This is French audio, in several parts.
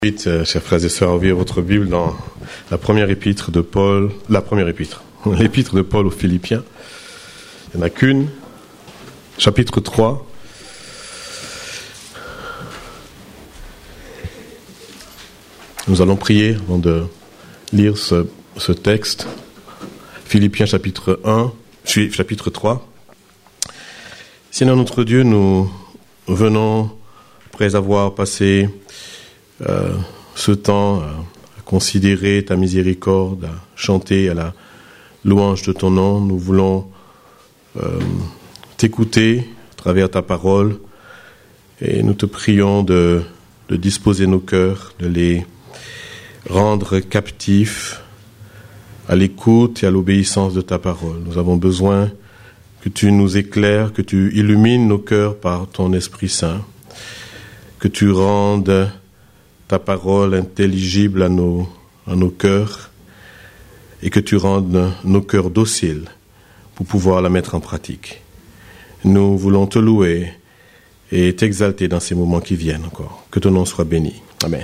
Chers frères et sœurs, à ouvrir votre Bible dans la première épître de Paul, l'épître de Paul aux Philippiens. Il n'y en a qu'une, chapitre 3. Nous allons prier avant de lire ce texte. Philippiens chapitre 3. Seigneur notre Dieu, nous venons, après avoir passé ce temps à considérer ta miséricorde, à chanter à la louange de ton nom. Nous voulons t'écouter à travers ta parole et nous te prions de disposer nos cœurs, de les rendre captifs à l'écoute et à l'obéissance de ta parole. Nous avons besoin que tu nous éclaires, que tu illumines nos cœurs par ton Esprit Saint, que tu rendes ta parole intelligible à nos cœurs et que tu rendes nos cœurs dociles pour pouvoir la mettre en pratique. Nous voulons te louer et t'exalter dans ces moments qui viennent encore. Que ton nom soit béni. Amen.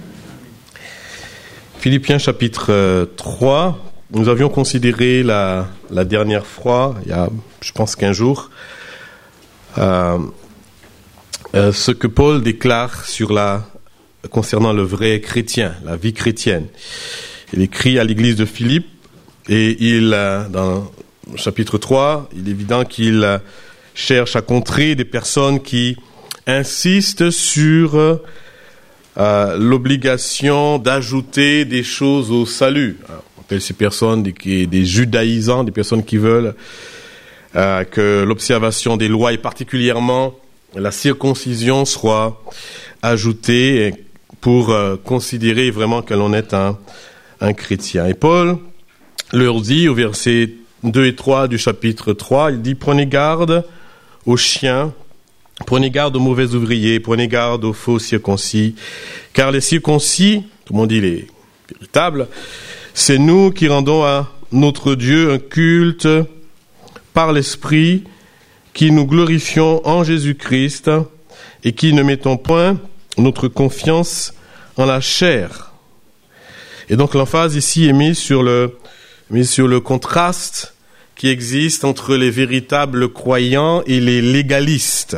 Philippiens chapitre 3. Nous avions considéré la dernière fois, il y a je pense 15 jours, ce que Paul déclare concernant le vrai chrétien, la vie chrétienne. Il écrit à l'église de Philippe et dans le chapitre 3, il est évident qu'il cherche à contrer des personnes qui insistent sur l'obligation d'ajouter des choses au salut. On appelle ces personnes des judaïsants, des personnes qui veulent que l'observation des lois et particulièrement la circoncision soit ajoutée pour considérer vraiment que l'on est un chrétien. Et Paul leur dit au verset 2 et 3 du chapitre 3, il dit « Prenez garde aux chiens, prenez garde aux mauvais ouvriers, prenez garde aux faux circoncis, car les circoncis, tout le monde dit les véritables, c'est nous qui rendons à notre Dieu un culte par l'Esprit, qui nous glorifions en Jésus-Christ et qui ne mettons point notre confiance en la chair. » Et donc l'emphase ici est mise sur le contraste qui existe entre les véritables croyants et les légalistes.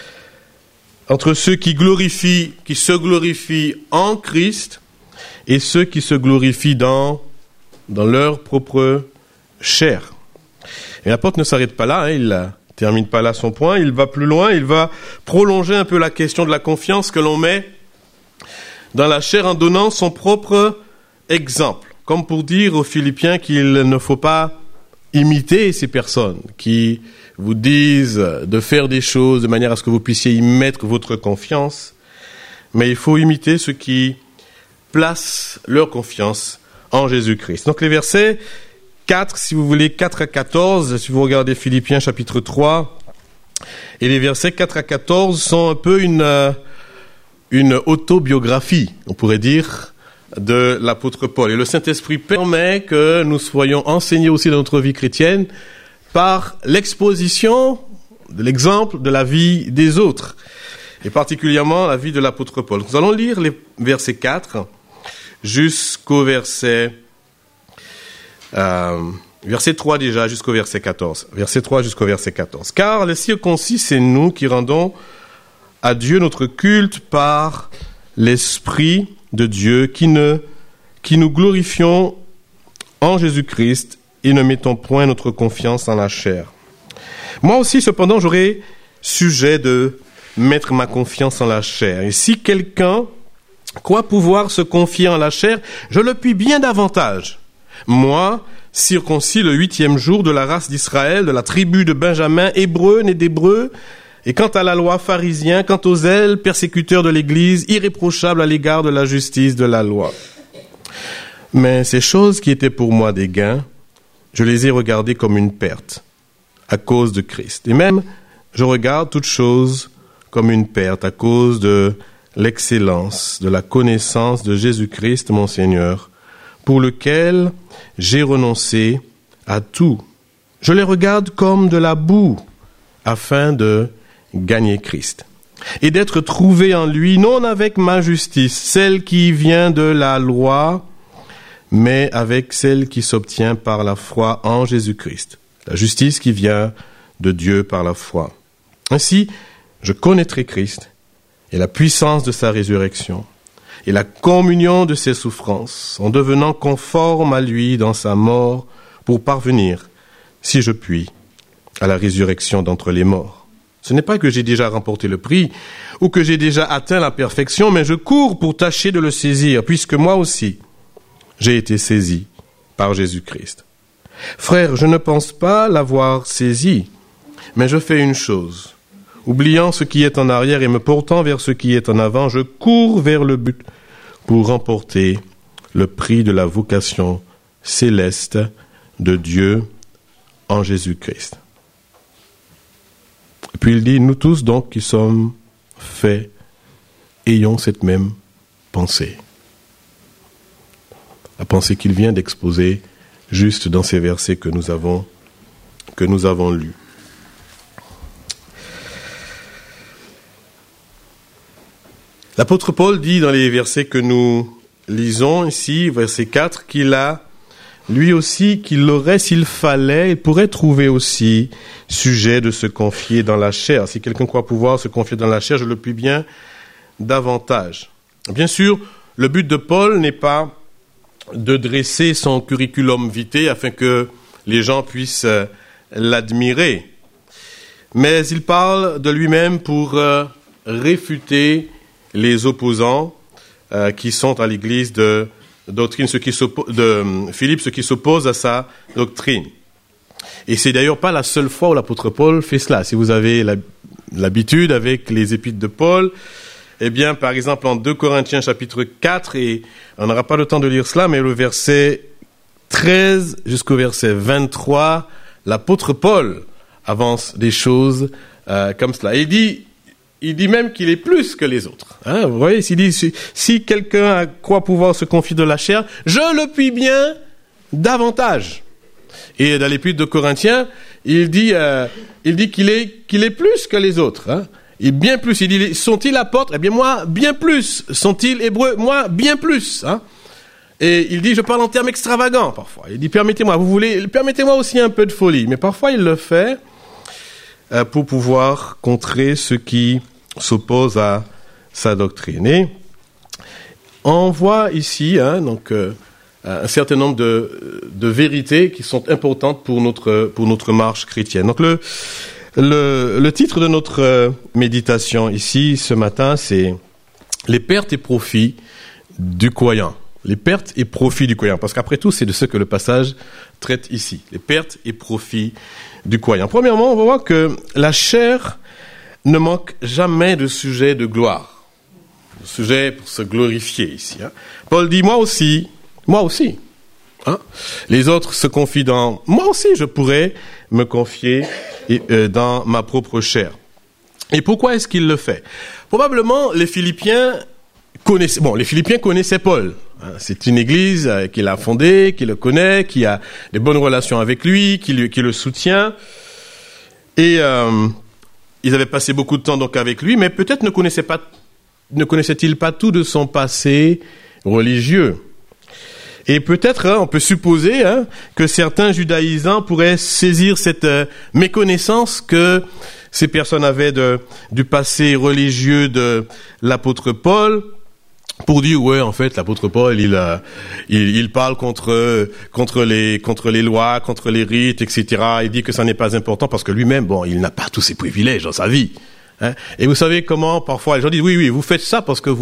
Entre ceux qui se glorifient en Christ et ceux qui se glorifient dans leur propre chair. Et l'apôtre ne s'arrête pas là, il termine pas là son point, il va plus loin, il va prolonger un peu la question de la confiance que l'on met dans la chair en donnant son propre exemple, comme pour dire aux Philippiens qu'il ne faut pas imiter ces personnes qui vous disent de faire des choses de manière à ce que vous puissiez y mettre votre confiance, mais il faut imiter ceux qui placent leur confiance en Jésus-Christ. Donc les versets 4, si vous voulez, 4 à 14, si vous regardez Philippiens chapitre 3, et les versets 4 à 14 sont un peu une autobiographie, on pourrait dire, de l'apôtre Paul. Et le Saint-Esprit permet que nous soyons enseignés aussi dans notre vie chrétienne par l'exposition de l'exemple de la vie des autres, et particulièrement la vie de l'apôtre Paul. Nous allons lire les versets 4 jusqu'au verset 3 déjà jusqu'au verset 14. Verset 3 jusqu'au verset 14. « Car les circoncis, c'est nous qui rendons à Dieu notre culte par l'Esprit de Dieu, qui nous glorifions en Jésus-Christ et ne mettons point notre confiance en la chair. Moi aussi, cependant, j'aurai sujet de mettre ma confiance en la chair. Et si quelqu'un croit pouvoir se confier en la chair, je le puis bien davantage. Moi, circoncis le 8e jour de la race d'Israël, de la tribu de Benjamin, hébreu, né d'hébreu, et quant à la loi, pharisien, quant aux zèles, persécuteur de l'Église, irréprochable à l'égard de la justice de la loi. Mais ces choses qui étaient pour moi des gains, je les ai regardées comme une perte, à cause de Christ. Et même, je regarde toutes choses comme une perte, à cause de l'excellence, de la connaissance de Jésus-Christ, mon Seigneur, pour lequel j'ai renoncé à tout. Je les regarde comme de la boue, afin de gagner Christ et d'être trouvé en lui, non avec ma justice, celle qui vient de la loi, mais avec celle qui s'obtient par la foi en Jésus-Christ. La justice qui vient de Dieu par la foi. Ainsi, je connaîtrai Christ et la puissance de sa résurrection et la communion de ses souffrances, en devenant conforme à lui dans sa mort pour parvenir, si je puis, à la résurrection d'entre les morts. Ce n'est pas que j'ai déjà remporté le prix ou que j'ai déjà atteint la perfection, mais je cours pour tâcher de le saisir, puisque moi aussi, j'ai été saisi par Jésus-Christ. Frères, je ne pense pas l'avoir saisi, mais je fais une chose. Oubliant ce qui est en arrière et me portant vers ce qui est en avant, je cours vers le but pour remporter le prix de la vocation céleste de Dieu en Jésus-Christ. Et puis il dit, nous tous donc qui sommes faits, ayons cette même pensée. La pensée qu'il vient d'exposer juste dans ces versets que nous avons lus. L'apôtre Paul dit dans les versets que nous lisons ici, verset 4, qu'il a, lui aussi, qu'il l'aurait s'il fallait, il pourrait trouver aussi sujet de se confier dans la chair. Si quelqu'un croit pouvoir se confier dans la chair, je le puis bien davantage. Bien sûr, le but de Paul n'est pas de dresser son curriculum vitae afin que les gens puissent l'admirer. Mais il parle de lui-même pour réfuter les opposants qui sont à l'église de doctrine, de Philippe, ceux qui s'opposent à sa doctrine. Et c'est d'ailleurs pas la seule fois où l'apôtre Paul fait cela. Si vous avez l'habitude avec les épîtres de Paul, eh bien, par exemple, en 2 Corinthiens chapitre 4, et on n'aura pas le temps de lire cela, mais le verset 13 jusqu'au verset 23, l'apôtre Paul avance des choses comme cela. Il dit même qu'il est plus que les autres. Hein, vous voyez, il dit, si quelqu'un croit pouvoir se confier de la chair, je le puis bien davantage. Et dans l'épître de Corinthiens, il dit qu'il est plus que les autres. Hein. Et bien plus, il dit, sont-ils apôtres? Eh bien moi, bien plus. Sont-ils hébreux? Moi, bien plus. Hein. Et il dit, je parle en termes extravagants parfois. Il dit, permettez-moi aussi un peu de folie. Mais parfois, il le fait pour pouvoir contrer ceux qui s'opposent à sa doctrine. Et on voit ici un certain nombre de vérités qui sont importantes pour notre marche chrétienne. Donc le titre de notre méditation ici ce matin, c'est les pertes et profits du croyant. Les pertes et profits du croyant, parce qu'après tout, c'est de ce que le passage traite ici. Les pertes et profits du croyant. Premièrement, on va voir que la chair ne manque jamais de sujet de gloire. De sujet pour se glorifier ici. Hein. Paul dit, moi aussi. Hein. Les autres se confient dans... Moi aussi, je pourrais me confier dans ma propre chair. Et pourquoi est-ce qu'il le fait? Probablement, les Philippiens connaissaient Paul. C'est une église qu'il a fondée, qui le connaît, qui a des bonnes relations avec lui, qui le soutient. Et ils avaient passé beaucoup de temps donc avec lui, mais peut-être ne connaissaient-ils pas tout de son passé religieux. Et peut-être, on peut supposer que certains judaïsants pourraient saisir cette méconnaissance que ces personnes avaient du passé religieux de l'apôtre Paul, pour dire, ouais, en fait, l'apôtre Paul, il parle contre les lois, contre les rites, etc. Il dit que ça n'est pas important parce que lui-même, il n'a pas tous ces privilèges dans sa vie. Hein. Et vous savez comment, parfois, les gens disent, oui, vous faites ça parce que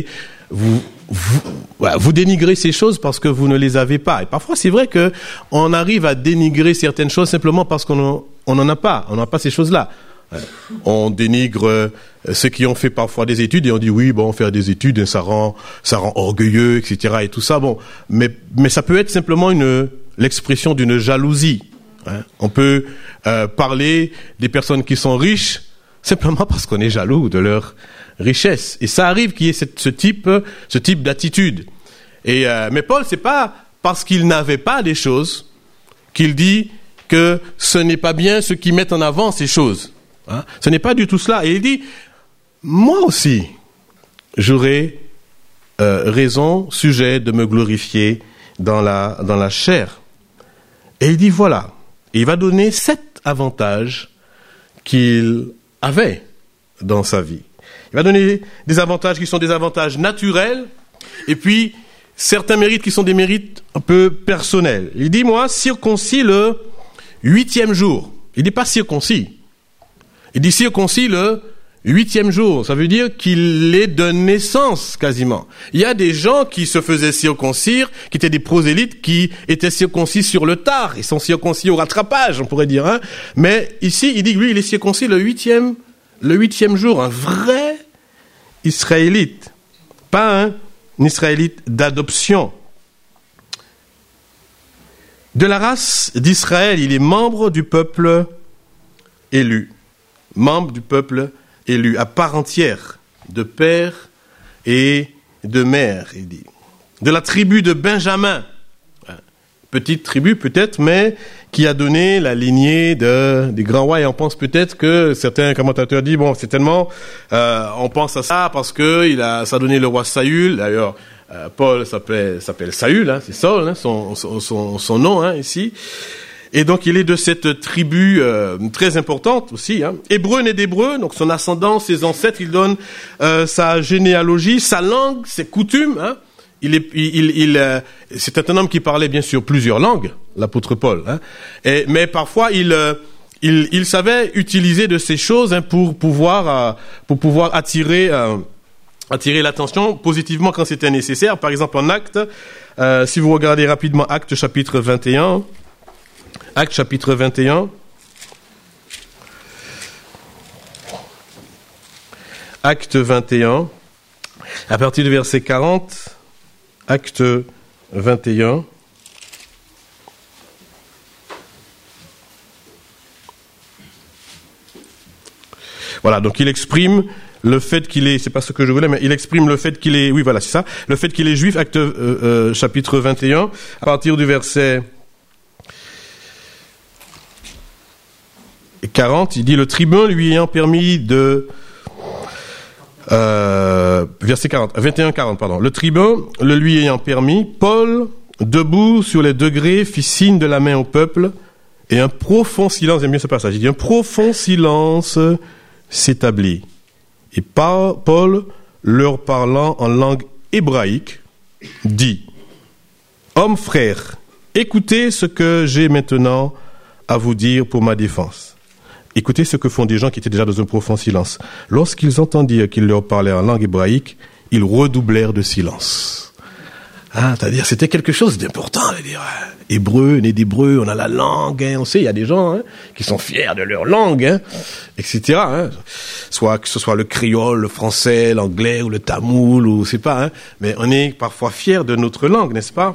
vous dénigrez ces choses parce que vous ne les avez pas. Et parfois, c'est vrai que on arrive à dénigrer certaines choses simplement parce qu'on n'en a pas. On n'a pas ces choses-là. On dénigre ceux qui ont fait parfois des études et on dit faire des études ça rend orgueilleux, etc. et tout ça. Mais ça peut être simplement l'expression d'une jalousie. Hein. On peut parler des personnes qui sont riches simplement parce qu'on est jaloux de leur richesse. Et ça arrive qu'il y ait ce type d'attitude. Mais Paul, c'est pas parce qu'il n'avait pas des choses qu'il dit que ce n'est pas bien ceux qui mettent en avant ces choses. Hein? Ce n'est pas du tout cela. Et il dit, moi aussi, j'aurai raison, sujet de me glorifier dans la chair. Et il dit voilà, il va donner 7 avantages qu'il avait dans sa vie. Il va donner des avantages qui sont des avantages naturels, et puis certains mérites qui sont des mérites un peu personnels. Il dit, moi, circoncis le 8e jour. Il dit pas circoncis. Il dit circoncis le 8e jour. Ça veut dire qu'il est de naissance, quasiment. Il y a des gens qui se faisaient circoncire, qui étaient des prosélytes, qui étaient circoncis sur le tard. Ils sont circoncis au rattrapage, on pourrait dire, hein. Mais ici, il dit que lui, il est circoncis le 8e jour. Un vrai Israélite. Pas un Israélite d'adoption. De la race d'Israël, il est membre du peuple élu. Membre du peuple élu, à part entière, de père et de mère, il dit. De la tribu de Benjamin. Petite tribu peut-être, mais qui a donné la lignée des grands rois. Et on pense peut-être que certains commentateurs disent, bon, c'est tellement, on pense à ça parce que ça a donné le roi Saül. D'ailleurs, Paul s'appelle Saül, hein, c'est Saul, hein, son nom, hein, ici. Et donc il est de cette tribu très importante aussi. Hein. Hébreu né d'Hébreu, donc son ascendance, ses ancêtres, il donne sa généalogie, sa langue, ses coutumes. Hein. C'est un homme qui parlait bien sûr plusieurs langues, l'apôtre Paul. Hein. Mais parfois il savait utiliser de ces choses, hein, pour pouvoir attirer l'attention positivement quand c'était nécessaire. Par exemple en Actes, si vous regardez rapidement Actes chapitre 21. Actes chapitre 21. Actes 21. À partir du verset 40. Actes 21. Voilà, donc il exprime le fait qu'il est, c'est pas ce que je voulais, mais il exprime le fait qu'il est, oui voilà, c'est ça, le fait qu'il est juif, Actes chapitre 21, à partir du verset 40, il dit, le tribun lui ayant permis de... verset 40, 21-40, pardon. Le tribun le lui ayant permis, Paul, debout sur les degrés, fit signe de la main au peuple, et un profond silence, j'aime bien ce passage, il dit, un profond silence s'établit. Et Paul, leur parlant en langue hébraïque, dit, hommes frères, écoutez ce que j'ai maintenant à vous dire pour ma défense. Écoutez ce que font des gens qui étaient déjà dans un profond silence. Lorsqu'ils entendirent qu'il leur parlait en langue hébraïque, ils redoublèrent de silence. C'est-à-dire, c'était quelque chose d'important. Hébreu, né d'hébreu, on a la langue, hein, on sait, il y a des gens, hein, qui sont fiers de leur langue, hein, etc. Hein. Soit que ce soit le créole, le français, l'anglais ou le tamoul, ou c'est pas, hein, mais on est parfois fiers de notre langue, n'est-ce pas?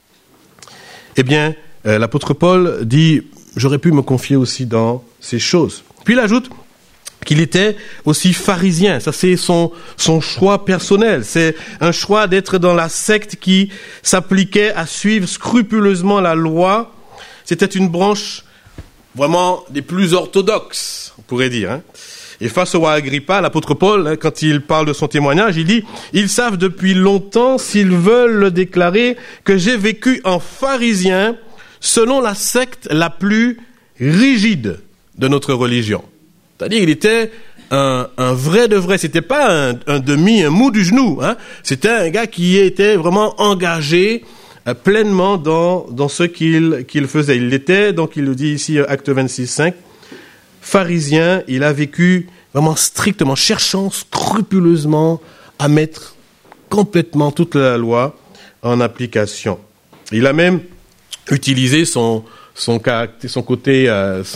Eh bien, l'apôtre Paul dit, j'aurais pu me confier aussi dans ces choses. Puis il ajoute qu'il était aussi pharisien. Ça, c'est son choix personnel. C'est un choix d'être dans la secte qui s'appliquait à suivre scrupuleusement la loi. C'était une branche vraiment des plus orthodoxes, on pourrait dire. Hein. Et face au roi Agrippa, l'apôtre Paul, hein, quand il parle de son témoignage, il dit « Ils savent depuis longtemps, s'ils veulent le déclarer, que j'ai vécu en pharisien selon la secte la plus rigide de notre religion. » C'est-à-dire, il était un vrai de vrai. C'était pas un mou du genou. Hein. C'était un gars qui était vraiment engagé pleinement dans ce qu'il faisait. Il était, donc il le dit ici, acte 26:5, pharisien. Il a vécu vraiment strictement, cherchant scrupuleusement à mettre complètement toute la loi en application. Il a même utilisé son côté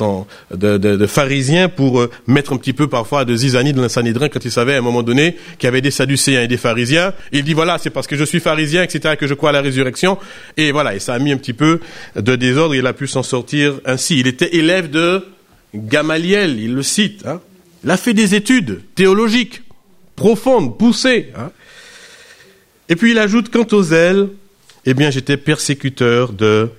de pharisien pour mettre un petit peu parfois de zizanie dans le Sanhédrin quand il savait à un moment donné qu'il y avait des Sadducéens et des pharisiens. Il dit voilà, c'est parce que je suis pharisien, etc., que je crois à la résurrection. Et voilà, et ça a mis un petit peu de désordre. Il a pu s'en sortir ainsi. Il était élève de Gamaliel, il le cite. Hein. Il a fait des études théologiques profondes, poussées. Hein. Et puis il ajoute, quant aux zèles, eh bien j'étais persécuteur de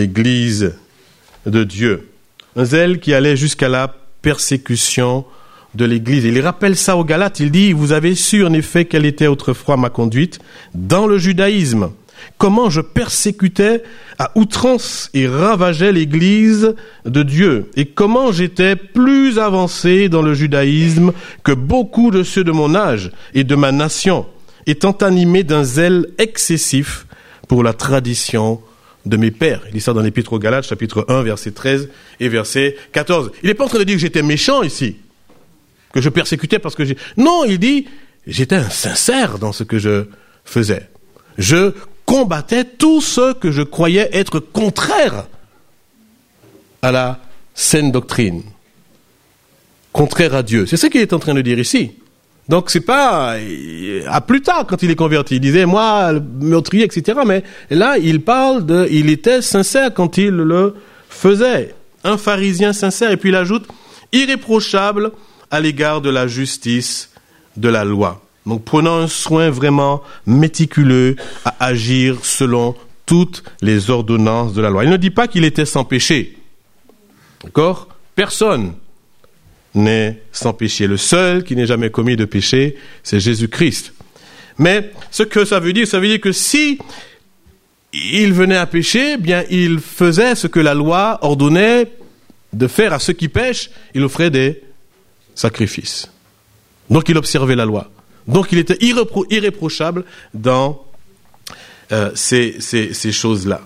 l'Église de Dieu. Un zèle qui allait jusqu'à la persécution de l'Église. Il rappelle ça aux Galates. Il dit, vous avez su en effet quelle était autrefois ma conduite dans le judaïsme. Comment je persécutais à outrance et ravageais l'Église de Dieu. Et comment j'étais plus avancé dans le judaïsme que beaucoup de ceux de mon âge et de ma nation, étant animé d'un zèle excessif pour la tradition de mes pères. Il dit ça dans l'Épître aux Galates, chapitre 1, verset 13 et verset 14. Il n'est pas en train de dire que j'étais méchant ici, que je persécutais parce que Non, il dit, j'étais insincère dans ce que je faisais. Je combattais tout ce que je croyais être contraire à la saine doctrine, contraire à Dieu. C'est ce qu'il est en train de dire ici. Donc c'est pas à plus tard quand il est converti, il disait moi le meurtrier, etc. Mais là il était sincère quand il le faisait, un pharisien sincère. Et puis il ajoute irréprochable à l'égard de la justice de la loi. Donc prenant un soin vraiment méticuleux à agir selon toutes les ordonnances de la loi. Il ne dit pas qu'il était sans péché. D'accord ? Personne n'est sans péché. Le seul qui n'ait jamais commis de péché, c'est Jésus-Christ. Mais ce que ça veut dire que si il venait à pécher, bien il faisait ce que la loi ordonnait de faire à ceux qui pêchent, il offrait des sacrifices. Donc il observait la loi. Donc il était irréprochable dans ces choses-là.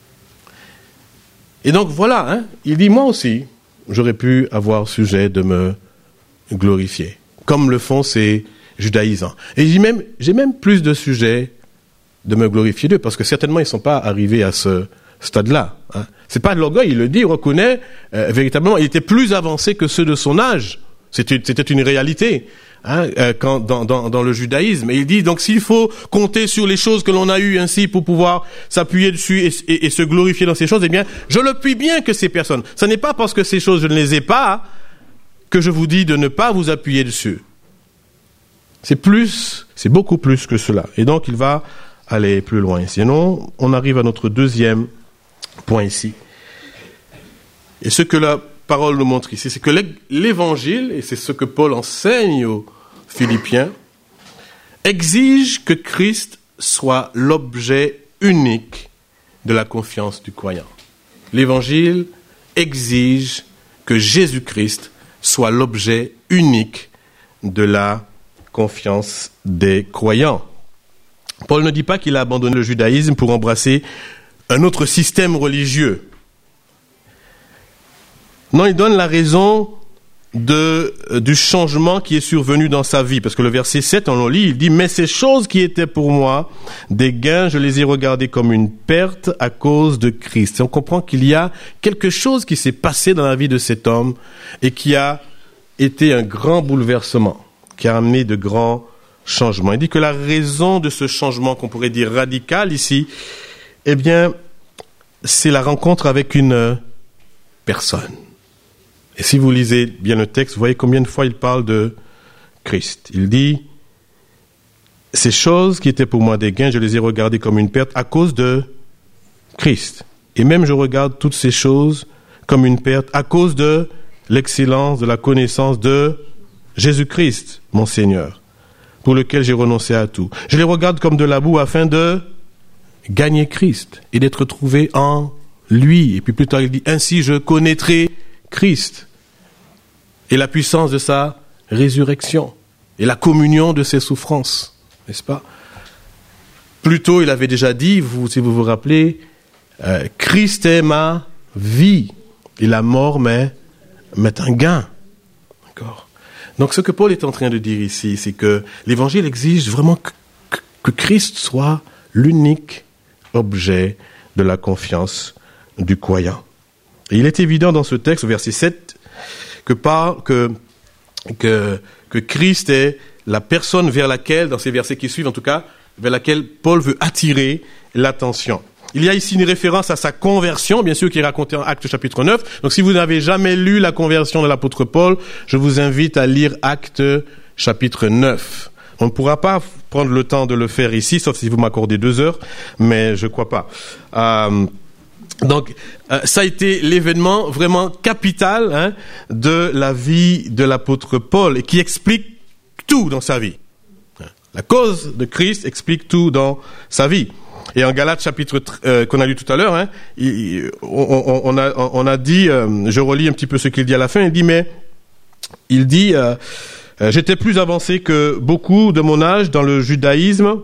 Et donc voilà, il dit moi aussi, j'aurais pu avoir sujet de me glorifier, comme le font ces judaïsants. Et j'ai même plus de sujet de me glorifier d'eux, parce que certainement ils ne sont pas arrivés à ce stade-là. C'est pas de l'orgueil, il le dit, il reconnaît véritablement, il était plus avancé que ceux de son âge. C'était une réalité quand dans le judaïsme. Et il dit, donc s'il faut compter sur les choses que l'on a eues ainsi pour pouvoir s'appuyer dessus et se glorifier dans ces choses, eh bien, je le puis bien que ces personnes. Ce n'est pas parce que ces choses, je ne les ai pas, que je vous dis de ne pas vous appuyer dessus. C'est beaucoup plus que cela. Et donc, il va aller plus loin. Sinon, on arrive à notre deuxième point ici. Et ce que la parole nous montre ici, c'est que l'évangile, et c'est ce que Paul enseigne aux Philippiens, exige que Christ soit l'objet unique de la confiance du croyant. L'évangile exige que Jésus-Christ soit l'objet unique de la confiance des croyants. Paul ne dit pas qu'il a abandonné le judaïsme pour embrasser un autre système religieux. Non, il donne la raison du changement qui est survenu dans sa vie. Parce que le verset 7, on le lit, il dit « Mais ces choses qui étaient pour moi des gains, je les ai regardées comme une perte à cause de Christ. » Et on comprend qu'il y a quelque chose qui s'est passé dans la vie de cet homme et qui a été un grand bouleversement, qui a amené de grands changements. Il dit que la raison de ce changement, qu'on pourrait dire radical ici, eh bien, c'est la rencontre avec une personne. Et si vous lisez bien le texte, vous voyez combien de fois il parle de Christ. Il dit, ces choses qui étaient pour moi des gains, je les ai regardées comme une perte à cause de Christ. Et même je regarde toutes ces choses comme une perte à cause de l'excellence de la connaissance de Jésus-Christ, mon Seigneur, pour lequel j'ai renoncé à tout. Je les regarde comme de la boue afin de gagner Christ et d'être trouvé en lui. Et puis plus tard, il dit, ainsi je connaîtrai Christ et la puissance de sa résurrection et la communion de ses souffrances, n'est-ce pas? Plus tôt, il avait déjà dit, si vous vous rappelez, Christ est ma vie et la mort m'est un gain. D'accord? Donc ce que Paul est en train de dire ici, c'est que l'évangile exige vraiment que Christ soit l'unique objet de la confiance du croyant. Et il est évident dans ce texte, au verset 7, que Christ est la personne vers laquelle, dans ces versets qui suivent en tout cas, vers laquelle Paul veut attirer l'attention. Il y a ici une référence à sa conversion, bien sûr, qui est racontée en Actes chapitre 9. Donc si vous n'avez jamais lu la conversion de l'apôtre Paul, je vous invite à lire Actes chapitre 9. On ne pourra pas prendre le temps de le faire ici, sauf si vous m'accordez 2 heures, mais je crois pas. Donc, ça a été l'événement vraiment capital de la vie de l'apôtre Paul et qui explique tout dans sa vie. La cause de Christ explique tout dans sa vie. Et en Galates chapitre qu'on a lu tout à l'heure, on a dit, je relis un petit peu ce qu'il dit à la fin. Il dit, j'étais plus avancé que beaucoup de mon âge dans le judaïsme.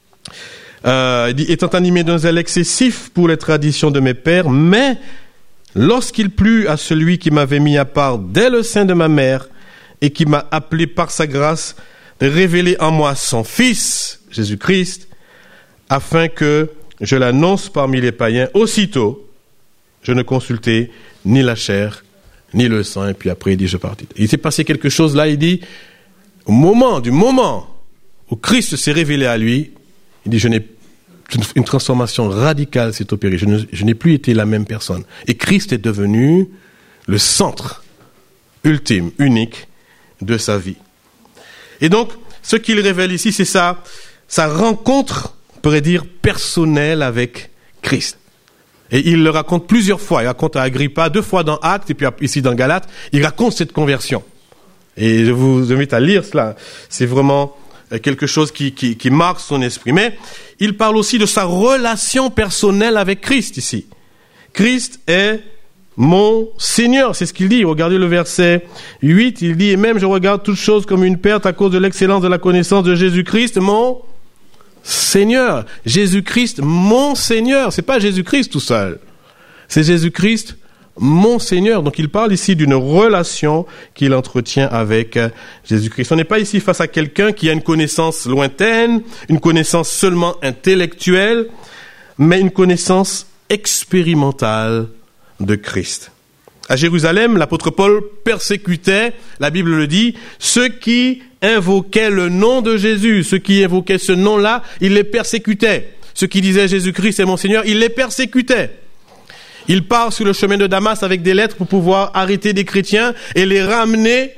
Il dit, étant animé d'un zèle excessif pour les traditions de mes pères, mais lorsqu'il plut à celui qui m'avait mis à part dès le sein de ma mère et qui m'a appelé par sa grâce de révéler en moi son Fils, Jésus-Christ, afin que je l'annonce parmi les païens, aussitôt, je ne consultai ni la chair, ni le sang. Et puis après, il dit, je partis. Il s'est passé quelque chose là, il dit, du moment où Christ s'est révélé à lui, il dit, une transformation radicale s'est opérée. Je n'ai plus été la même personne. Et Christ est devenu le centre ultime, unique de sa vie. Et donc, ce qu'il révèle ici, c'est sa rencontre, on pourrait dire, personnelle avec Christ. Et il le raconte plusieurs fois. Il raconte à Agrippa 2 fois dans Actes et puis ici dans Galates. Il raconte cette conversion. Et je vous invite à lire cela. C'est vraiment quelque chose qui marque son esprit. Mais il parle aussi de sa relation personnelle avec Christ ici. Christ est mon Seigneur, c'est ce qu'il dit. Regardez le verset 8, il dit, et même je regarde toutes choses comme une perte à cause de l'excellence de la connaissance de Jésus-Christ, mon Seigneur. Jésus-Christ, mon Seigneur. C'est pas Jésus-Christ tout seul. C'est Jésus-Christ, mon Seigneur. Donc il parle ici d'une relation qu'il entretient avec Jésus-Christ. On n'est pas ici face à quelqu'un qui a une connaissance lointaine, une connaissance seulement intellectuelle, mais une connaissance expérimentale de Christ. À Jérusalem, l'apôtre Paul persécutait, la Bible le dit, ceux qui invoquaient le nom de Jésus, ceux qui invoquaient ce nom-là, il les persécutait. Ceux qui disaient Jésus-Christ est mon Seigneur, il les persécutait. Il part sur le chemin de Damas avec des lettres pour pouvoir arrêter des chrétiens et les ramener.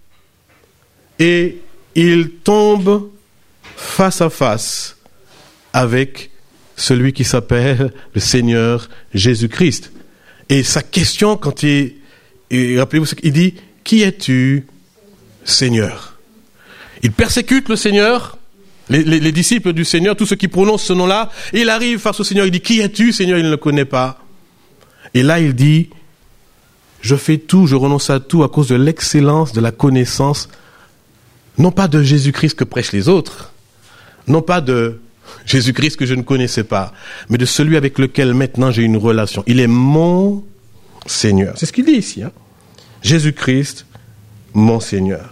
Et il tombe face à face avec celui qui s'appelle le Seigneur Jésus-Christ. Et sa question, quand et rappelez-vous ce qu'il dit, qui es-tu, Seigneur? Il persécute le Seigneur, les disciples du Seigneur, tous ceux qui prononcent ce nom-là, et il arrive face au Seigneur, il dit, qui es-tu, Seigneur? Il ne le connaît pas. Et là, il dit, je fais tout, je renonce à tout à cause de l'excellence de la connaissance, non pas de Jésus-Christ que prêchent les autres, non pas de Jésus-Christ que je ne connaissais pas, mais de celui avec lequel maintenant j'ai une relation. Il est mon Seigneur. C'est ce qu'il dit ici. Jésus-Christ, mon Seigneur.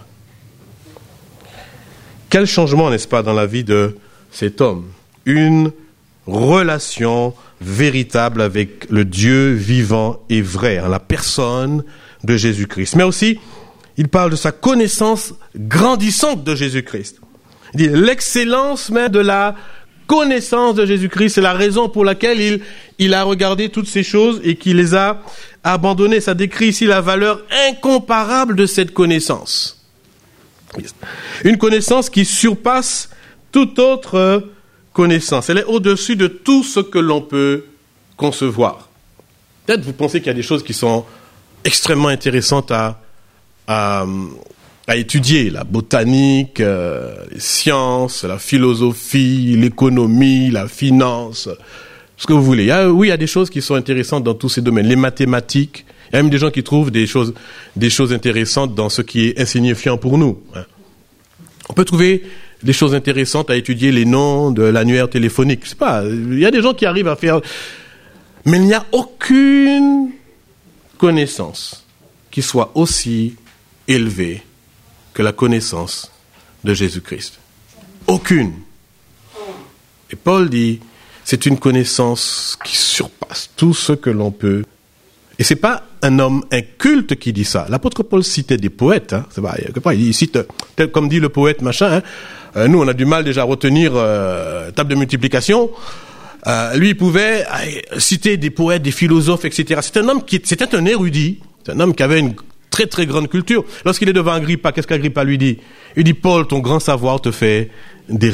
Quel changement, n'est-ce pas, dans la vie de cet homme? Une relation véritable avec le Dieu vivant et vrai, la personne de Jésus-Christ. Mais aussi, il parle de sa connaissance grandissante de Jésus-Christ. Il dit l'excellence même de la connaissance de Jésus-Christ, c'est la raison pour laquelle il a regardé toutes ces choses et qu'il les a abandonnées. Ça décrit ici la valeur incomparable de cette connaissance. Une connaissance qui surpasse toute autre connaissance. Elle est au-dessus de tout ce que l'on peut concevoir. Peut-être vous pensez qu'il y a des choses qui sont extrêmement intéressantes à étudier, la botanique, les sciences, la philosophie, l'économie, la finance, ce que vous voulez. Il y a des choses qui sont intéressantes dans tous ces domaines. Les mathématiques, il y a même des gens qui trouvent des choses intéressantes dans ce qui est insignifiant pour nous. On peut trouver des choses intéressantes à étudier, les noms de l'annuaire téléphonique. Je sais pas, il y a des gens qui arrivent à faire... Mais il n'y a aucune connaissance qui soit aussi élevée que la connaissance de Jésus-Christ. Aucune. Et Paul dit, c'est une connaissance qui surpasse tout ce que l'on peut. Et c'est pas un homme inculte qui dit ça. L'apôtre Paul citait des poètes. C'est pas, il cite, tel comme dit le poète machin. Nous, on a du mal déjà à retenir table de multiplication. Lui, il pouvait citer des poètes, des philosophes, etc. C'était un érudit. C'est un homme qui avait une très très grande culture. Lorsqu'il est devant Agrippa, qu'est-ce qu'Agrippa lui dit? Il dit, Paul, ton grand savoir te fait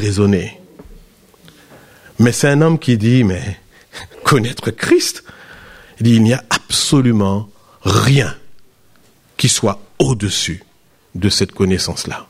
déraisonner. Mais c'est un homme qui dit, mais connaître Christ, Il dit, il n'y a absolument rien qui soit au-dessus de cette connaissance-là.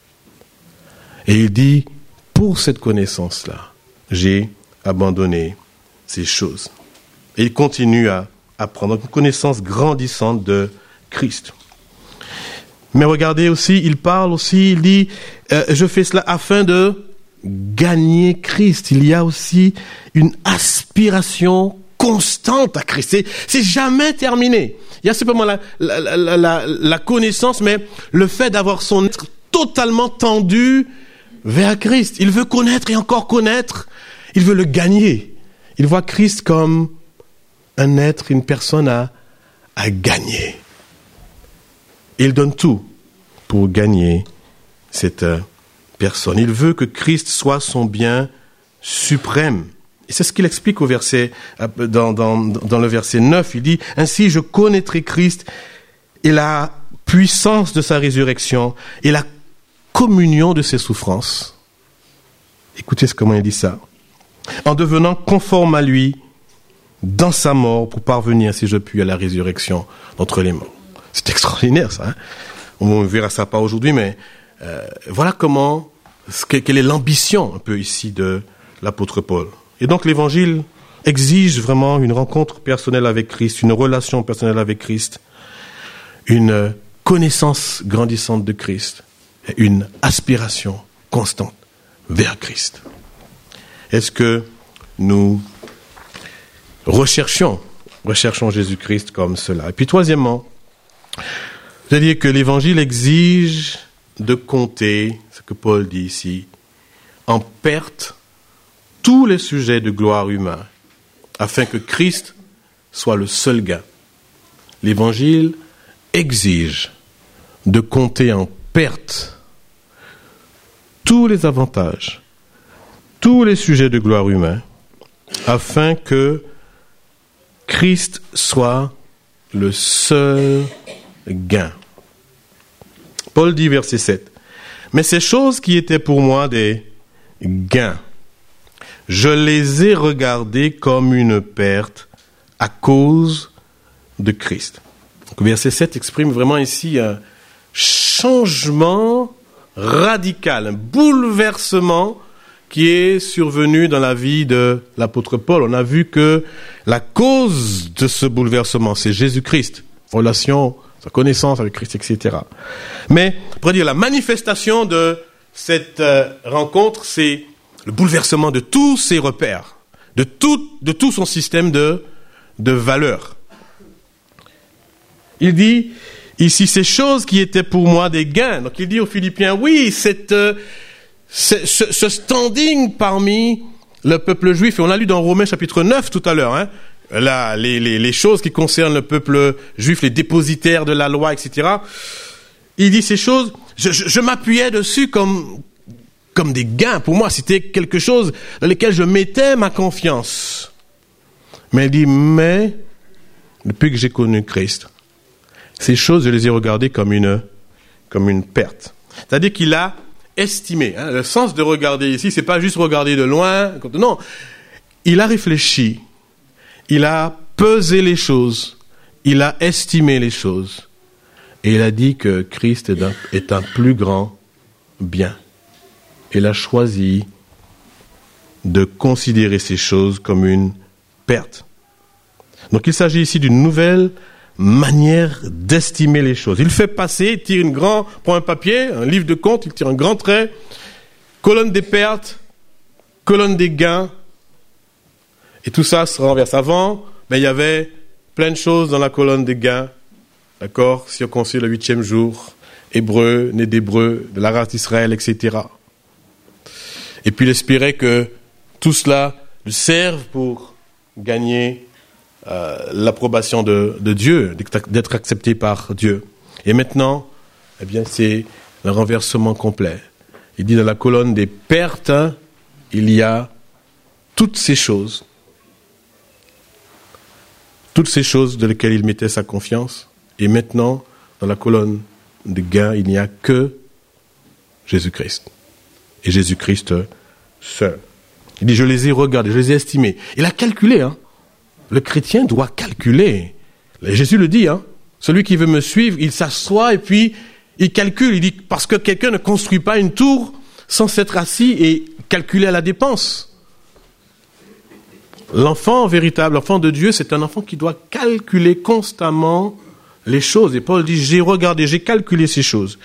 Et il dit, pour cette connaissance-là, j'ai abandonné ces choses. Et il continue à apprendre une connaissance grandissante de Christ. Mais regardez aussi, il dit, je fais cela afin de gagner Christ. Il y a aussi une aspiration constante à Christ. C'est jamais terminé. Il y a simplement la connaissance, mais le fait d'avoir son être totalement tendu vers Christ. Il veut connaître et encore connaître. Il veut le gagner. Il voit Christ comme un être, une personne à gagner. Il donne tout pour gagner cette personne. Il veut que Christ soit son bien suprême. Et c'est ce qu'il explique au verset, dans le verset 9. Il dit, « Ainsi je connaîtrai Christ et la puissance de sa résurrection et la communion de ses souffrances. » Écoutez comment il dit ça. « En devenant conforme à lui dans sa mort pour parvenir, si je puis, à la résurrection d'entre les morts. » C'est extraordinaire ça. Hein? On ne verra ça pas aujourd'hui, mais voilà quelle est l'ambition un peu ici de l'apôtre Paul. Et donc l'évangile exige vraiment une rencontre personnelle avec Christ, une relation personnelle avec Christ, une connaissance grandissante de Christ, et une aspiration constante vers Christ. Est-ce que nous recherchons Jésus-Christ comme cela? Et puis troisièmement, c'est-à-dire que l'évangile exige de compter, ce que Paul dit ici, en perte tous les sujets de gloire humains, afin que Christ soit le seul gain. L'évangile exige de compter en perte tous les avantages, tous les sujets de gloire humains, afin que Christ soit le seul gain. Paul dit, verset 7, « Mais ces choses qui étaient pour moi des gains, je les ai regardées comme une perte à cause de Christ. » Donc, verset 7 exprime vraiment ici un changement radical, un bouleversement qui est survenu dans la vie de l'apôtre Paul. On a vu que la cause de ce bouleversement, c'est Jésus-Christ, relation, sa connaissance avec Christ, etc. Mais, on pourrait dire, la manifestation de cette rencontre, c'est le bouleversement de tous ses repères, de tout son système de valeurs. Il dit ici, ces choses qui étaient pour moi des gains. Donc il dit aux Philippiens, oui, ce standing parmi le peuple juif, et on l'a lu dans Romains chapitre 9 tout à l'heure, hein, là, les choses qui concernent le peuple juif, les dépositaires de la loi, etc. Il dit ces choses, je m'appuyais dessus comme des gains. Pour moi, c'était quelque chose dans lequel je mettais ma confiance. Mais il dit, mais depuis que j'ai connu Christ, ces choses, je les ai regardées comme une perte. C'est-à-dire qu'il a estimé. Hein, le sens de regarder ici, c'est pas juste regarder de loin. Non, il a réfléchi. Il a pesé les choses. Il a estimé les choses. Et il a dit que Christ est un plus grand bien. Il a choisi de considérer ces choses comme une perte. Donc il s'agit ici d'une nouvelle manière d'estimer les choses. Il fait passer, il prend un papier, un livre de compte, il tire un grand trait, colonne des pertes, colonne des gains, et tout ça se renverse. Avant, il y avait plein de choses dans la colonne des gains, d'accord, circoncis le 8e jour, hébreu, né d'hébreu, de la race d'Israël, etc. Et puis il espérait que tout cela lui serve pour gagner l'approbation de Dieu, d'être accepté par Dieu. Et maintenant, eh bien, c'est le renversement complet. Il dit dans la colonne des pertes, il y a toutes ces choses dans lesquelles il mettait sa confiance. Et maintenant, dans la colonne des gains, il n'y a que Jésus-Christ. Et Jésus-Christ seul. Il dit, je les ai regardés, je les ai estimés. Il a calculé, hein. le chrétien doit calculer. Jésus le dit, hein. Celui qui veut me suivre, il s'assoit et puis il calcule. Il dit, parce que quelqu'un ne construit pas une tour sans s'être assis et calculer à la dépense. L'enfant véritable, l'enfant de Dieu, c'est un enfant qui doit calculer constamment les choses. Et Paul dit, j'ai regardé, j'ai calculé ces choses.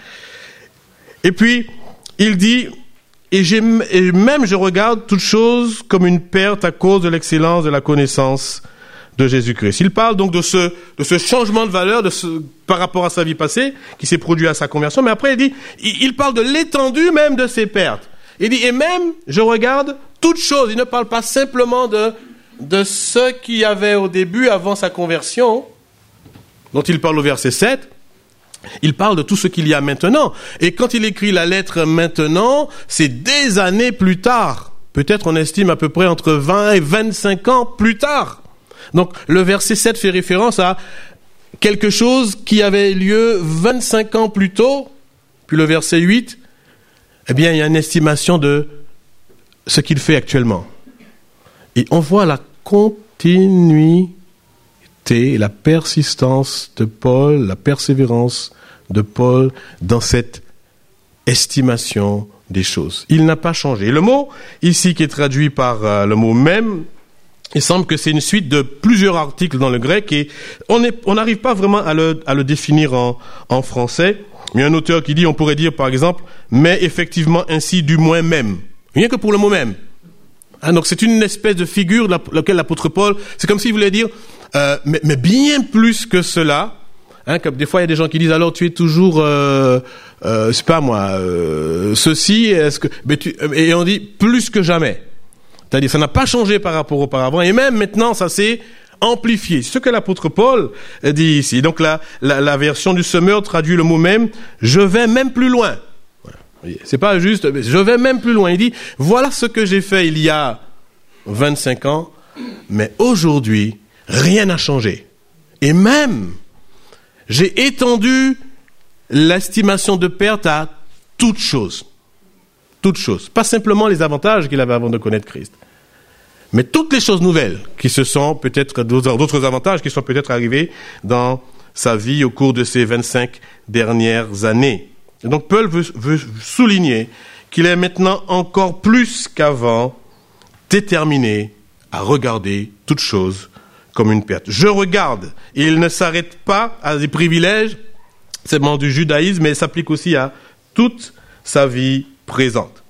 Et puis, il dit, et même je regarde toutes choses comme une perte à cause de l'excellence de la connaissance de Jésus-Christ. Il parle donc de ce changement de valeur par rapport à sa vie passée, qui s'est produit à sa conversion, mais après il parle de l'étendue même de ses pertes. Il dit, et même, je regarde toutes choses. Il ne parle pas simplement de ce qu'il y avait au début, avant sa conversion, dont il parle au verset 7. Il parle de tout ce qu'il y a maintenant. Et quand il écrit la lettre maintenant, c'est des années plus tard. Peut-être on estime à peu près entre 20 et 25 ans plus tard. Donc, le verset 7 fait référence à quelque chose qui avait lieu 25 ans plus tôt. Puis le verset 8, eh bien, il y a une estimation de ce qu'il fait actuellement. Et on voit la continuité, la persistance de Paul, la persévérance de Paul dans cette estimation des choses. Il n'a pas changé. Et le mot ici qui est traduit par le mot même, il semble que c'est une suite de plusieurs articles dans le grec et on n'arrive pas vraiment à le définir en français. Il y a un auteur qui dit, on pourrait dire par exemple, mais effectivement ainsi du moins même. Rien que pour le mot même. Hein, donc c'est une espèce de figure laquelle l'apôtre Paul, c'est comme s'il voulait dire, mais bien plus que cela. Hein, comme des fois il y a des gens qui disent, alors tu es toujours, c'est pas moi, ceci, est-ce que, et on dit plus que jamais. C'est-à-dire, ça n'a pas changé par rapport auparavant, et même maintenant, ça s'est amplifié. C'est ce que l'apôtre Paul dit ici. Donc, la version du Semeur traduit le mot même, je vais même plus loin. Voilà. C'est pas juste, je vais même plus loin. Il dit, voilà ce que j'ai fait il y a 25 ans, mais aujourd'hui, rien n'a changé. Et même, j'ai étendu l'estimation de perte à toute chose. Toutes choses. Pas simplement les avantages qu'il avait avant de connaître Christ. Mais toutes les choses nouvelles qui se sont peut-être, d'autres avantages qui sont peut-être arrivés dans sa vie au cours de ces 25 dernières années. Et donc Paul veut souligner qu'il est maintenant encore plus qu'avant déterminé à regarder toutes choses comme une perte. Je regarde. Et il ne s'arrête pas à des privilèges, seulement du judaïsme, mais il s'applique aussi à toute sa vie présente.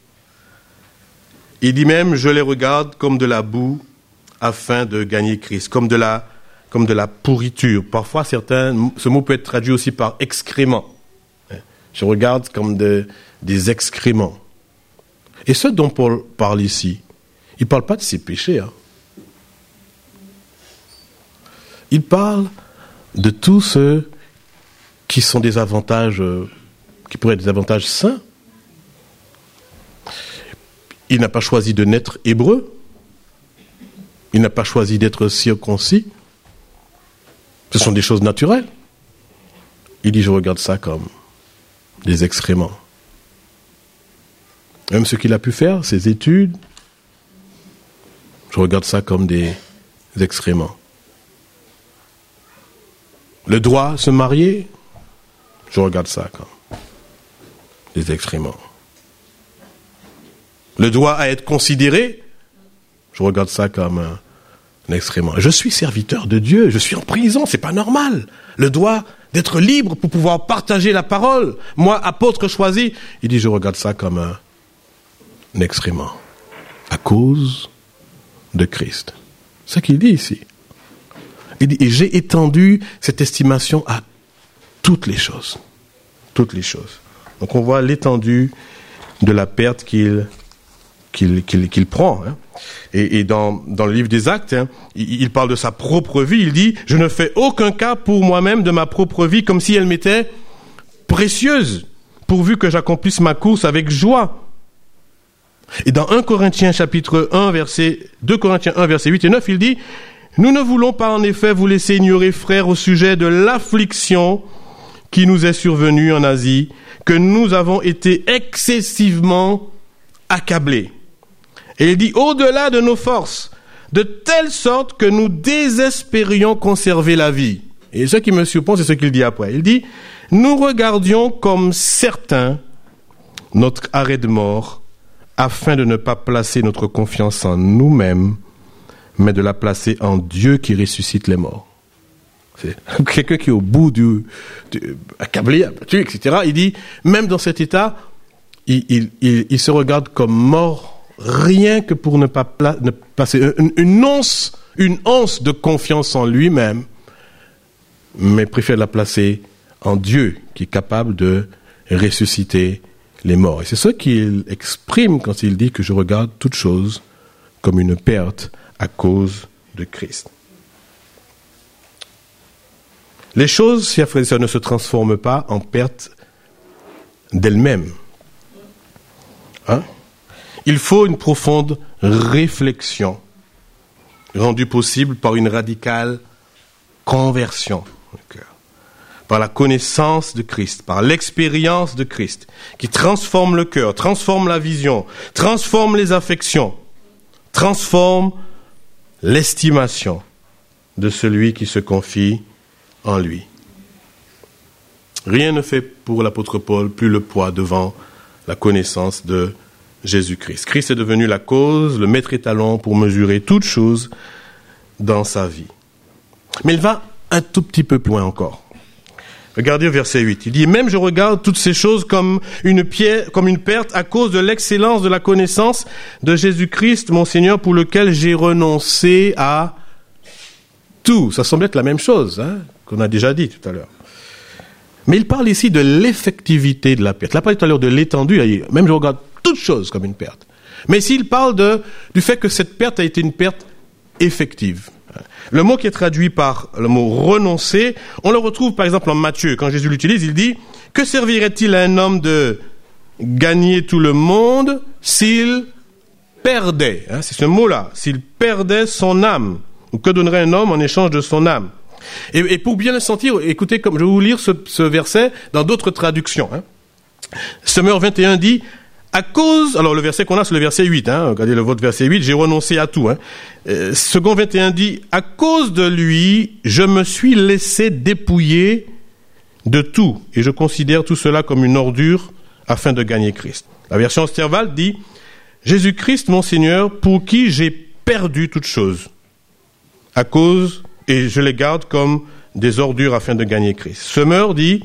Il dit même, je les regarde comme de la boue afin de gagner Christ, comme de la pourriture. Parfois, ce mot peut être traduit aussi par excrément. Je regarde comme des excréments. Et ce dont Paul parle ici, il ne parle pas de ses péchés. Hein. Il parle de tous ceux qui sont des avantages, qui pourraient être des avantages sains. Il n'a pas choisi de naître hébreu. Il n'a pas choisi d'être circoncis. Ce sont des choses naturelles. Il dit, je regarde ça comme des excréments. Même ce qu'il a pu faire, ses études, je regarde ça comme des excréments. Le droit se marier, je regarde ça comme des excréments. Le droit à être considéré, je regarde ça comme un excrément. Je suis serviteur de Dieu, je suis en prison, c'est pas normal. Le droit d'être libre pour pouvoir partager la parole. Moi, apôtre choisi, il dit, je regarde ça comme un excrément. À cause de Christ. C'est ce qu'il dit ici. Il dit, et j'ai étendu cette estimation à toutes les choses. Toutes les choses. Donc on voit l'étendue de la perte qu'il prend. Hein. Et dans le livre des Actes, hein, il parle de sa propre vie. Il dit, je ne fais aucun cas pour moi-même de ma propre vie comme si elle m'était précieuse, pourvu que j'accomplisse ma course avec joie. Et dans 2 Corinthiens 1, verset 8 et 9, il dit, nous ne voulons pas en effet vous laisser ignorer, frères, au sujet de l'affliction qui nous est survenue en Asie, que nous avons été excessivement accablés. Et il dit, au-delà de nos forces, de telle sorte que nous désespérions conserver la vie. Et ce qui me surprend, c'est ce qu'il dit après. Il dit, nous regardions comme certains notre arrêt de mort, afin de ne pas placer notre confiance en nous-mêmes, mais de la placer en Dieu qui ressuscite les morts. C'est quelqu'un qui est au bout accablé, abattu, etc. Il dit, même dans cet état, il se regarde comme mort, rien que pour ne pas passer une once de confiance en lui-même, mais préfère la placer en Dieu qui est capable de ressusciter les morts. Et c'est ce qu'il exprime quand il dit que je regarde toute chose comme une perte à cause de Christ. Les choses, chers frères et sœurs, ne se transforment pas en perte d'elles-mêmes. Il faut une profonde réflexion rendue possible par une radicale conversion du cœur, par la connaissance de Christ, par l'expérience de Christ, qui transforme le cœur, transforme la vision, transforme les affections, transforme l'estimation de celui qui se confie en lui. Rien ne fait pour l'apôtre Paul plus le poids devant la connaissance de Jésus-Christ. Christ est devenu la cause, le maître étalon pour mesurer toutes choses dans sa vie. Mais il va un tout petit peu plus loin encore. Regardez au verset 8. Il dit, même je regarde toutes ces choses comme une perte à cause de l'excellence de la connaissance de Jésus-Christ, mon Seigneur, pour lequel j'ai renoncé à tout. Ça semble être la même chose, qu'on a déjà dit tout à l'heure. Mais il parle ici de l'effectivité de la perte. Il a parlé tout à l'heure de l'étendue. Même je regarde toutes choses comme une perte. Mais ici, il parle du fait que cette perte a été une perte effective. Le mot qui est traduit par le mot renoncer, on le retrouve par exemple en Matthieu. Quand Jésus l'utilise, il dit « Que servirait-il à un homme de gagner tout le monde s'il perdait ?» C'est ce mot-là. S'il perdait son âme. Ou que donnerait un homme en échange de son âme? Et pour bien le sentir, écoutez, comme je vais vous lire ce verset dans d'autres traductions. Sommeur 21 dit à cause, alors le verset qu'on a, c'est le verset 8, regardez votre verset 8, j'ai renoncé à tout. Second 21 dit, à cause de lui, je me suis laissé dépouiller de tout, et je considère tout cela comme une ordure afin de gagner Christ. La version Sterval dit, Jésus-Christ, mon Seigneur, pour qui j'ai perdu toutes choses, à cause, et je les garde comme des ordures afin de gagner Christ. Semeur dit,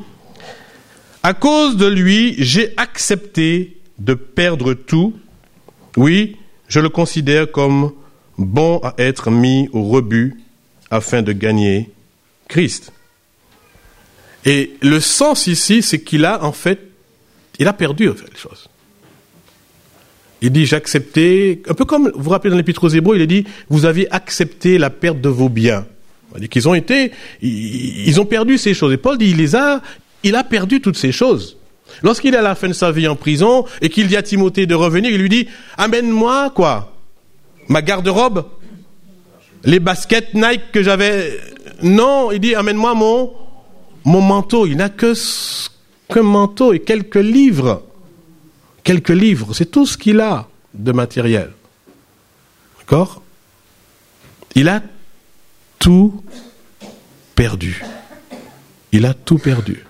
à cause de lui, j'ai accepté de perdre tout, oui, je le considère comme bon à être mis au rebut afin de gagner Christ. Et le sens ici, c'est qu'il a en fait, il a perdu en fait les choses. Il dit, j'ai accepté, un peu comme, vous vous rappelez dans l'Épître aux Hébreux, il a dit, vous avez accepté la perte de vos biens. Il dit qu'ils ont été, ils ont perdu ces choses. Et Paul dit, il a perdu toutes ces choses. Lorsqu'il est à la fin de sa vie en prison et qu'il dit à Timothée de revenir, il lui dit, amène-moi quoi? Ma garde-robe? Les baskets Nike que j'avais? Non, il dit, amène-moi mon manteau. Il n'a qu'un manteau et quelques livres. Quelques livres, c'est tout ce qu'il a de matériel. D'accord? Il a tout perdu. Il a tout perdu.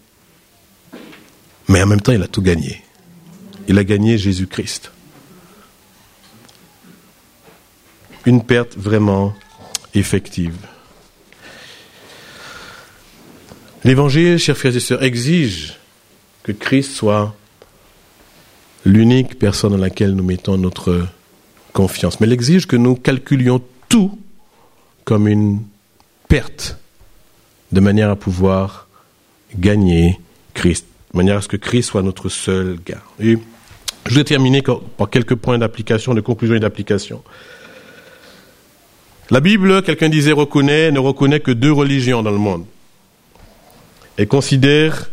Mais en même temps, il a tout gagné. Il a gagné Jésus-Christ. Une perte vraiment effective. L'Évangile, chers frères et sœurs, exige que Christ soit l'unique personne dans laquelle nous mettons notre confiance. Mais il exige que nous calculions tout comme une perte, de manière à pouvoir gagner Christ, de manière à ce que Christ soit notre seul gain. Et je vais terminer par quelques points d'application, de conclusion et d'application. La Bible, quelqu'un disait, ne reconnaît que 2 religions dans le monde. Elle considère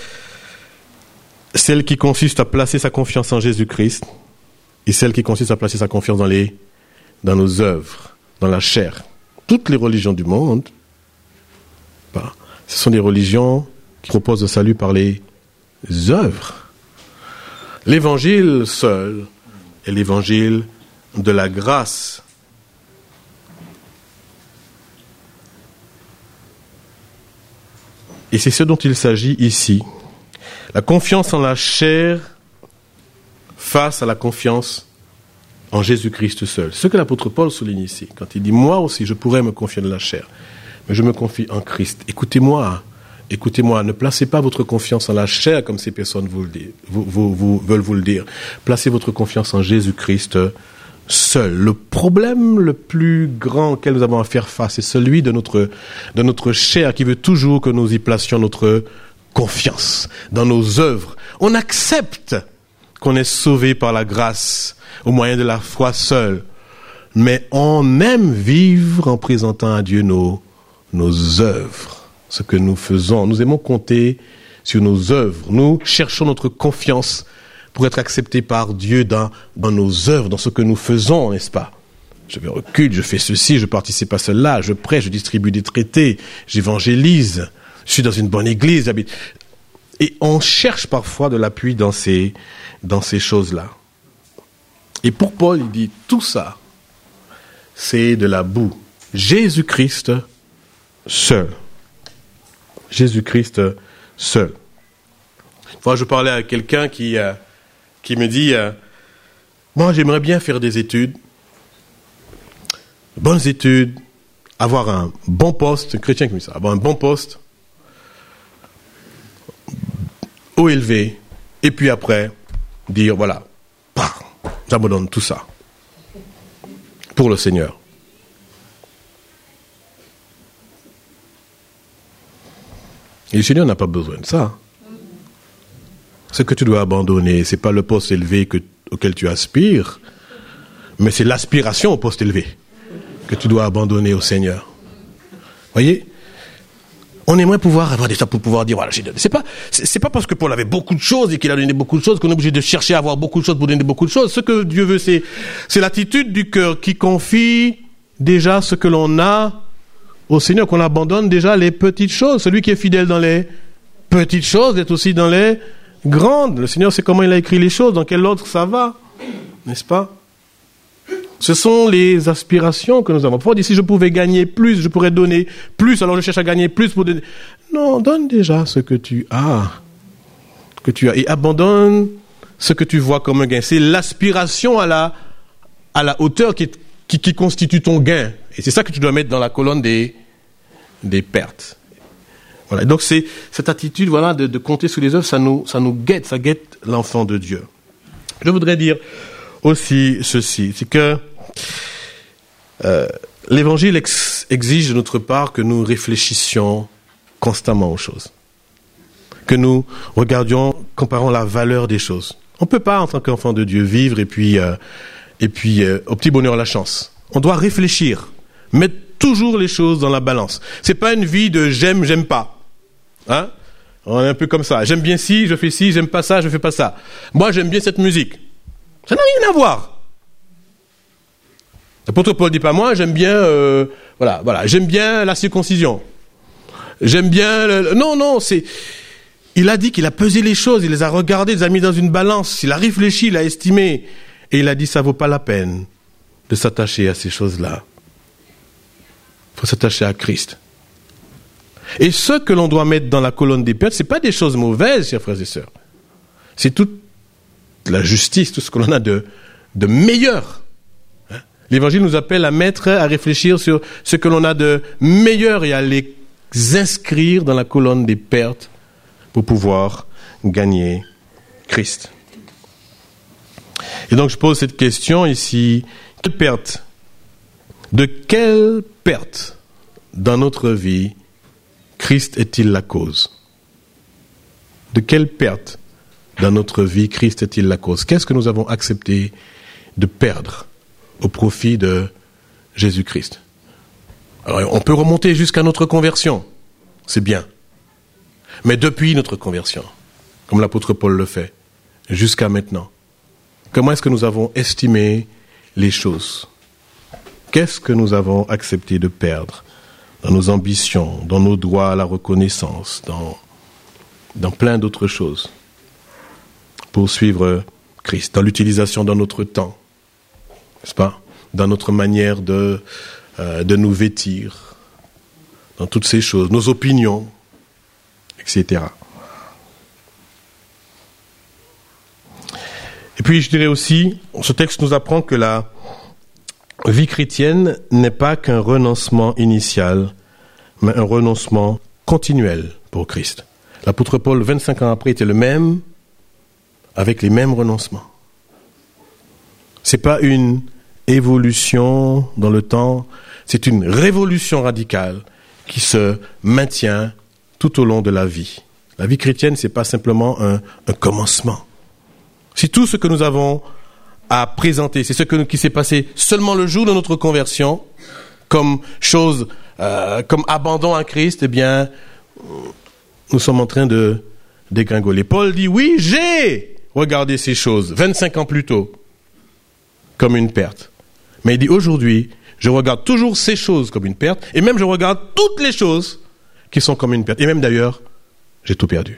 celle qui consiste à placer sa confiance en Jésus-Christ et celle qui consiste à placer sa confiance dans nos œuvres, dans la chair. Toutes les religions du monde, ce sont des religions qui proposent le salut par les œuvres. L'évangile seul est l'évangile de la grâce. Et c'est ce dont il s'agit ici. La confiance en la chair face à la confiance en Jésus-Christ seul. Ce que l'apôtre Paul souligne ici, quand il dit « Moi aussi, je pourrais me confier de la chair, mais je me confie en Christ. » Écoutez-moi, ne placez pas votre confiance en la chair comme ces personnes veulent vous le dire. Placez votre confiance en Jésus-Christ seul. Le problème le plus grand auquel nous avons à faire face, c'est celui de notre chair qui veut toujours que nous y placions notre confiance dans nos œuvres. On accepte qu'on est sauvé par la grâce au moyen de la foi seule, mais on aime vivre en présentant à Dieu nos œuvres, ce que nous faisons. Nous aimons compter sur nos œuvres. Nous cherchons notre confiance pour être acceptés par Dieu dans nos œuvres, dans ce que nous faisons, n'est-ce pas? Je vais au culte, je fais ceci, je participe à cela, je prêche, je distribue des traités, j'évangélise, je suis dans une bonne église, j'habite. Et on cherche parfois de l'appui dans ces choses-là. Et pour Paul, il dit, tout ça, c'est de la boue. Jésus-Christ seul. Jésus-Christ seul. Une fois, je parlais à quelqu'un qui me dit, moi, j'aimerais bien faire des études, bonnes études, avoir un bon poste, un chrétien qui me dit ça, avoir un bon poste, haut élevé, et puis après, dire, voilà, j'abandonne tout ça pour le Seigneur. Et le Seigneur n'a pas besoin de ça. Ce que tu dois abandonner, c'est pas le poste élevé auquel tu aspires, mais c'est l'aspiration au poste élevé que tu dois abandonner au Seigneur. Voyez? On aimerait pouvoir avoir des ça pour pouvoir dire, voilà, c'est pas parce que Paul avait beaucoup de choses et qu'il a donné beaucoup de choses qu'on est obligé de chercher à avoir beaucoup de choses pour donner beaucoup de choses. Ce que Dieu veut, c'est l'attitude du cœur qui confie déjà ce que l'on a au Seigneur, qu'on abandonne déjà les petites choses. Celui qui est fidèle dans les petites choses est aussi dans les grandes. Le Seigneur sait comment il a écrit les choses, dans quel ordre ça va, n'est-ce pas? Ce sont les aspirations que nous avons. Pour dire, si je pouvais gagner plus, je pourrais donner plus, alors je cherche à gagner plus pour donner. Non, donne déjà ce que tu as. Et abandonne ce que tu vois comme un gain. C'est l'aspiration à la hauteur qui constitue ton gain. Et c'est ça que tu dois mettre dans la colonne des pertes. Voilà. Donc c'est cette attitude, voilà, de compter sur les œuvres, ça nous guette, ça guette l'enfant de Dieu. Je voudrais dire aussi ceci, c'est que l'Évangile exige de notre part que nous réfléchissions constamment aux choses, que nous regardions, comparons la valeur des choses. On ne peut pas, en tant qu'enfant de Dieu, vivre et puis au petit bonheur la chance. On doit réfléchir, mettre toujours les choses dans la balance. C'est pas une vie de j'aime pas. Hein? On est un peu comme ça. J'aime bien ci, je fais ci, j'aime pas ça, je fais pas ça. Moi, j'aime bien cette musique. Ça n'a rien à voir. L'apôtre Paul dit pas moi, j'aime bien, voilà, j'aime bien la circoncision. J'aime bien, non, il a dit qu'il a pesé les choses, il les a regardées, il les a mis dans une balance, il a réfléchi, il a estimé, et il a dit ça vaut pas la peine de s'attacher à ces choses-là. Il faut s'attacher à Christ. Et ce que l'on doit mettre dans la colonne des pertes, c'est pas des choses mauvaises, chers frères et sœurs. C'est toute la justice, tout ce que l'on a de meilleur. L'Évangile nous appelle à réfléchir sur ce que l'on a de meilleur et à les inscrire dans la colonne des pertes pour pouvoir gagner Christ. Et donc je pose cette question ici. Quelle perte? De quelle perte dans notre vie Christ est-il la cause? De quelle perte dans notre vie Christ est-il la cause? Qu'est-ce que nous avons accepté de perdre au profit de Jésus-Christ? Alors, on peut remonter jusqu'à notre conversion, c'est bien. Mais depuis notre conversion, comme l'apôtre Paul le fait, jusqu'à maintenant, comment est-ce que nous avons estimé les choses? Qu'est-ce que nous avons accepté de perdre dans nos ambitions, dans nos droits à la reconnaissance, dans plein d'autres choses, pour suivre Christ, dans l'utilisation de notre temps, n'est-ce pas? Dans notre manière de nous vêtir, dans toutes ces choses, nos opinions. etc. Et puis je dirais aussi, ce texte nous apprend que la vie chrétienne n'est pas qu'un renoncement initial, mais un renoncement continuel pour Christ. L'apôtre Paul, 25 ans après, était le même, avec les mêmes renoncements. C'est pas une évolution dans le temps, c'est une révolution radicale qui se maintient tout au long de la vie. La vie chrétienne, c'est pas simplement un commencement. Si tout ce que nous avons à présenter, c'est qui s'est passé seulement le jour de notre conversion, comme chose, comme abandon à Christ, eh bien, nous sommes en train de dégringoler. Paul dit, oui, j'ai regardé ces choses 25 ans plus tôt comme une perte. Mais il dit, aujourd'hui, je regarde toujours ces choses comme une perte, et même je regarde toutes les choses qui sont comme une perte. Et même d'ailleurs, j'ai tout perdu.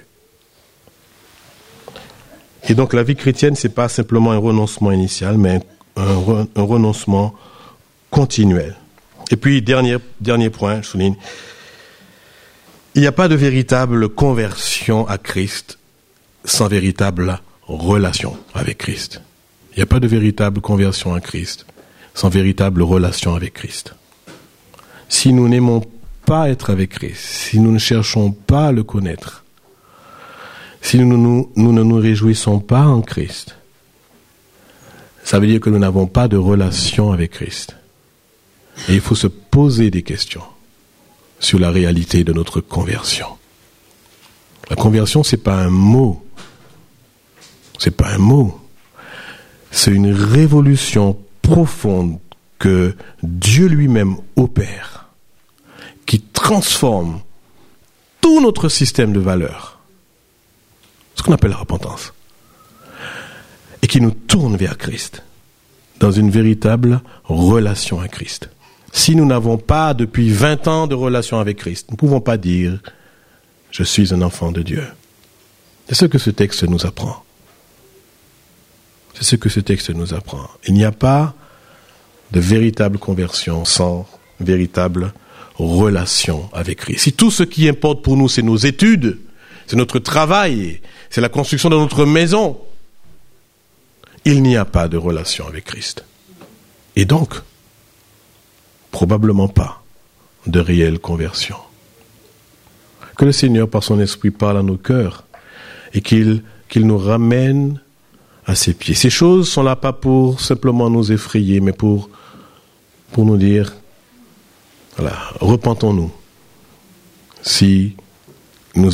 Et donc la vie chrétienne, c'est pas simplement un renoncement initial, mais un renoncement continuel. Et puis, dernier point, je souligne, il n'y a pas de véritable conversion à Christ sans véritable relation avec Christ. Il n'y a pas de véritable conversion à Christ sans véritable relation avec Christ. Si nous n'aimons pas être avec Christ, si nous ne cherchons pas à le connaître, si nous ne nous réjouissons pas en Christ, ça veut dire que nous n'avons pas de relation avec Christ. Et il faut se poser des questions sur la réalité de notre conversion. La conversion, c'est pas un mot. C'est pas un mot. C'est une révolution profonde que Dieu lui-même opère, qui transforme tout notre système de valeurs. Ce qu'on appelle la repentance. Et qui nous tourne vers Christ, dans une véritable relation à Christ. Si nous n'avons pas depuis 20 ans de relation avec Christ, nous ne pouvons pas dire « Je suis un enfant de Dieu ». C'est ce que ce texte nous apprend. C'est ce que ce texte nous apprend. Il n'y a pas de véritable conversion sans véritable relation avec Christ. Si tout ce qui importe pour nous, c'est nos études, c'est notre travail, c'est la construction de notre maison, il n'y a pas de relation avec Christ. Et donc, probablement pas de réelle conversion. Que le Seigneur, par son esprit, parle à nos cœurs et qu'il nous ramène à ses pieds. Ces choses sont là pas pour simplement nous effrayer, mais pour nous dire, voilà, repentons-nous. Si nous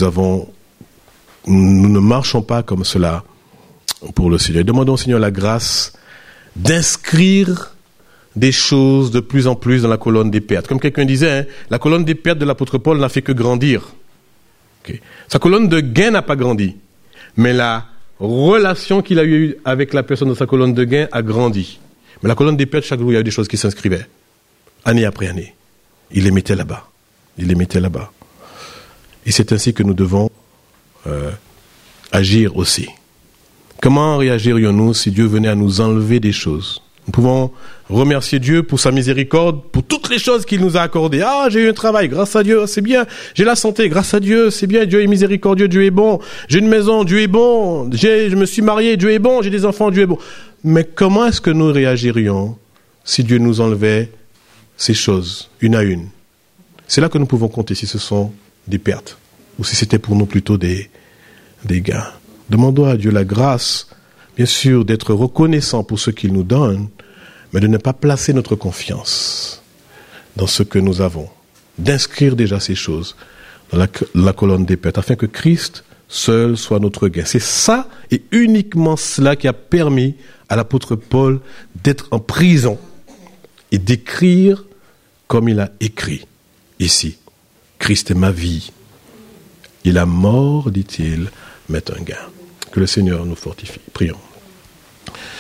ne marchons pas comme cela pour le Seigneur. Demandons au Seigneur la grâce d'inscrire des choses de plus en plus dans la colonne des pertes. Comme quelqu'un disait, la colonne des pertes de l'apôtre Paul n'a fait que grandir. Okay. Sa colonne de gain n'a pas grandi, mais la relation qu'il a eue avec la personne de sa colonne de gain a grandi. Mais la colonne des pertes, chaque jour, il y a eu des choses qui s'inscrivaient, année après année. Il les mettait là-bas. Et c'est ainsi que nous devons agir aussi. Comment réagirions-nous si Dieu venait à nous enlever des choses ? Nous pouvons remercier Dieu pour sa miséricorde, pour toutes les choses qu'il nous a accordées. Ah, j'ai eu un travail, grâce à Dieu, c'est bien. J'ai la santé, grâce à Dieu, c'est bien. Dieu est miséricordieux, Dieu est bon. J'ai une maison, Dieu est bon. Je me suis marié, Dieu est bon. J'ai des enfants, Dieu est bon. Mais comment est-ce que nous réagirions si Dieu nous enlevait ces choses, une à une ? C'est là que nous pouvons compter si ce sont des pertes ou si c'était pour nous plutôt des gains. Demandons à Dieu la grâce, bien sûr, d'être reconnaissant pour ce qu'il nous donne, mais de ne pas placer notre confiance dans ce que nous avons. D'inscrire déjà ces choses dans la colonne des pertes, afin que Christ seul soit notre gain. C'est ça et uniquement cela qui a permis à l'apôtre Paul d'être en prison et d'écrire comme il a écrit ici. Christ est ma vie. Et la mort, dit-il, m'est un gain. Que le Seigneur nous fortifie. Prions.